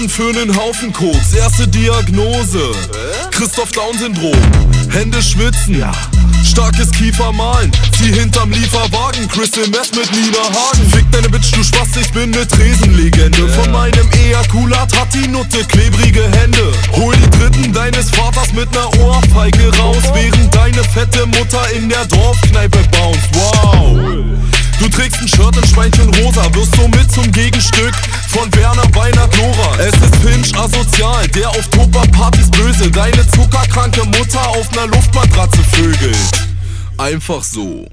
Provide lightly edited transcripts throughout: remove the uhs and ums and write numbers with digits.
Schütten für nen Haufen Koks. Erste Diagnose: Christoph Down-Syndrom. Hände schwitzen, starkes Kiefermalen. Zieh hinterm Lieferwagen, Crystal Meth mit Nina Hagen. Fick deine Bitch, du Spast, ich bin ne Tresenlegende. Von meinem Ejakulat hat die Nutte klebrige Hände. Hol die Dritten deines Vaters mit ner Ohrfeige raus, während deine fette Mutter in der Dorfkneipe bounced. Wow! Du trägst ein Shirt in Schweinchenrosa, wirst somit zum Gegenstück von Werner Weinert Nora. Es ist Finch asozial, der auf Tupperpartys böse deine zuckerkranke Mutter auf ner Luftmatratze vögelt. Einfach so.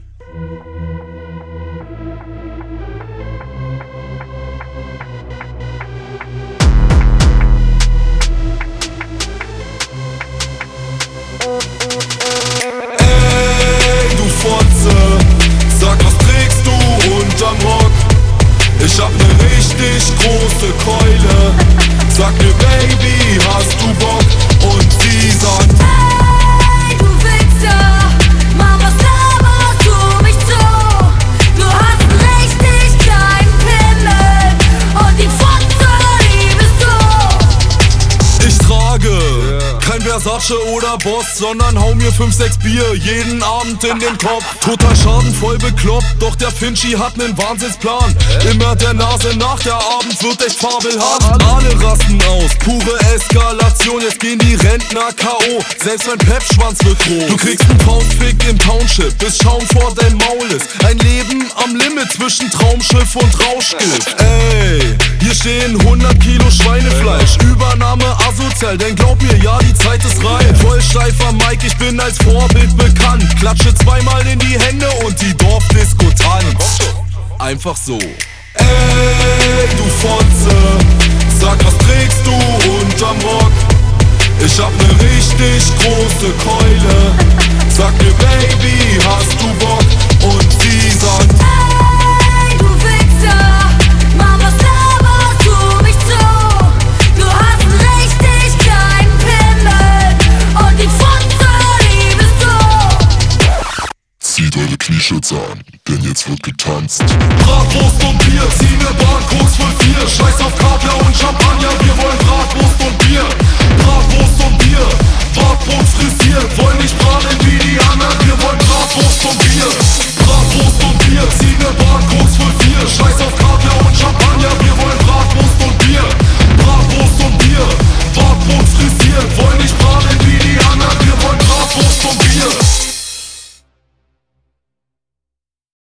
Ey, du Fotze, sag, was trägst du unterm Rock? Ich hab ne richtig große Keule. Sag mir, Baby, hast du Bock? Und sie sagt: Hey, du Wichser, Mann, was laberst du mich zu? Du hast einen richtig kleinen Pimmel und die Fotze, die bist du. Ich trage kein Versace oder Boss, sondern hau mir 5, 6 Bier jeden Abend in den Kopf. Total schadenvoll bekloppt, doch der Finchi hat nen Wahnsinnsplan. Immer der Nase nach, der Abend wird echt fabelhaft. Alle rasten aus, pure Eskalation, jetzt gehen die Rentner K.O. Selbst mein Pepschwanz wird groß. Du kriegst nen Faustfick im Township, bis Schaum vor dein Maul ist. Ein Leben am Limit zwischen Traumschiff und Rauschgift. Ey, hier stehen 100 Kilo Schweinefleisch. Übernahme asozial, denn glaub mir, ja, die Zeit ist reif. Voll steifer Mike, ich bin als Vorbild bekannt. Klatsche zweimal in die Hände und die Dorfdisco tanzt. Einfach so. Ey, du Fotze, sag, was trägst du unterm Rock? Ich hab ne richtig große Keule. Sag mir, Baby, hast du Bock? Und sie sagt: Hey, du Wichser, Mann, was laberst du mich zu? Du hast einen richtig kleinen Pimmel und die Fotze, die bist du. Zieht eure Knieschütze an, denn jetzt wird getanzt. Bratwurst und Bier, zieh ne Bahn, Koks für 4. Scheiß auf Kaviar und Champagner, wir wollen